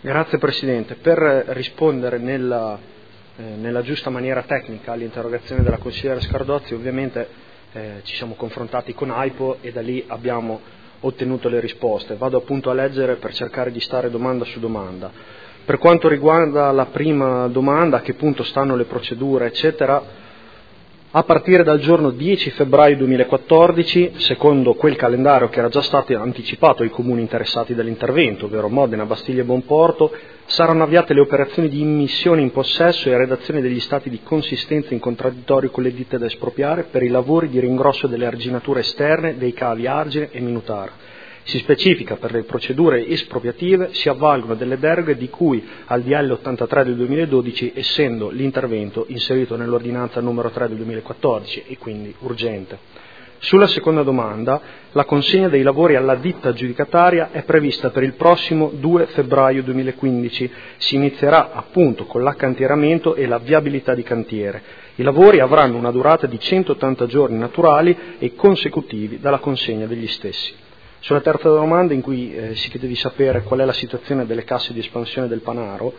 Grazie Presidente. Per rispondere nella giusta maniera tecnica all'interrogazione della consigliera Scardozzi, ovviamente ci siamo confrontati con AIPO e da lì abbiamo ottenuto le risposte. Vado appunto a leggere per cercare di stare domanda su domanda. Per quanto riguarda la prima domanda, a che punto stanno le procedure, eccetera, a partire dal giorno 10 febbraio 2014, secondo quel calendario che era già stato anticipato ai comuni interessati dall'intervento, ovvero Modena, Bastiglia e Bonporto, saranno avviate le operazioni di immissione in possesso e redazione degli stati di consistenza in contraddittorio con le ditte da espropriare per i lavori di ringrosso delle arginature esterne dei cavi Argine e Minutara. Si specifica per le procedure espropriative si avvalgono delle deroghe di cui al DL 83 del 2012, essendo l'intervento inserito nell'ordinanza numero 3 del 2014 e quindi urgente. Sulla seconda domanda, la consegna dei lavori alla ditta aggiudicataria è prevista per il prossimo 2 febbraio 2015. Si inizierà appunto con l'accantieramento e la viabilità di cantiere. I lavori avranno una durata di 180 giorni naturali e consecutivi dalla consegna degli stessi. Sulla terza domanda, in cui si chiede di sapere qual è la situazione delle casse di espansione del Panaro,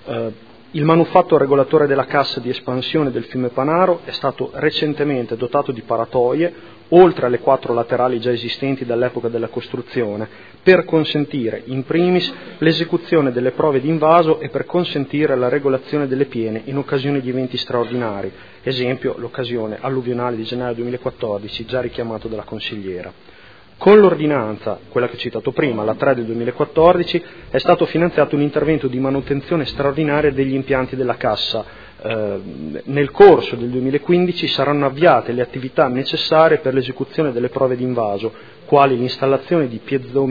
il manufatto regolatore della cassa di espansione del fiume Panaro è stato recentemente dotato di paratoie, oltre alle 4 laterali già esistenti dall'epoca della costruzione, per consentire in primis l'esecuzione delle prove di invaso e per consentire la regolazione delle piene in occasione di eventi straordinari, esempio l'occasione alluvionale di gennaio 2014, già richiamato dalla consigliera. Con l'ordinanza, quella che ho citato prima, la 3 del 2014, è stato finanziato un intervento di manutenzione straordinaria degli impianti della cassa. Nel corso del 2015 saranno avviate le attività necessarie per l'esecuzione delle prove di invaso, quali l'installazione di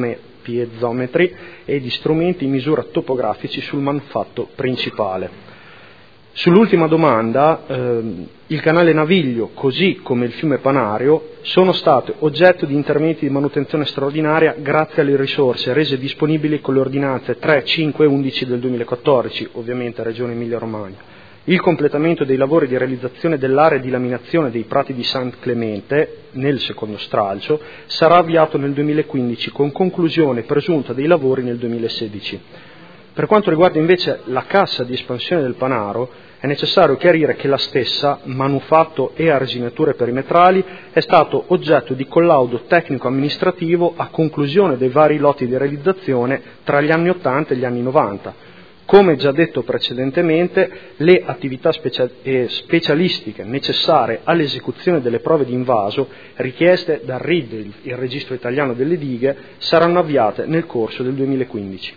piezometri e di strumenti in misura topografici sul manufatto principale. Sull'ultima domanda, il canale Naviglio, così come il fiume Panario, sono state oggetto di interventi di manutenzione straordinaria grazie alle risorse rese disponibili con le ordinanze 3, 5 e 11 del 2014, ovviamente Regione Emilia-Romagna. Il completamento dei lavori di realizzazione dell'area di laminazione dei prati di San Clemente, nel secondo stralcio, sarà avviato nel 2015 con conclusione presunta dei lavori nel 2016. Per quanto riguarda invece la cassa di espansione del Panaro, è necessario chiarire che la stessa, manufatto e arginature perimetrali, è stato oggetto di collaudo tecnico-amministrativo a conclusione dei vari lotti di realizzazione tra gli anni 80 e gli anni 90. Come già detto precedentemente, le attività specialistiche necessarie all'esecuzione delle prove di invaso richieste dal RID, il Registro Italiano delle Dighe, saranno avviate nel corso del 2015.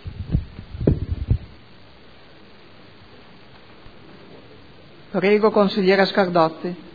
Prego, consigliera Scardozzi.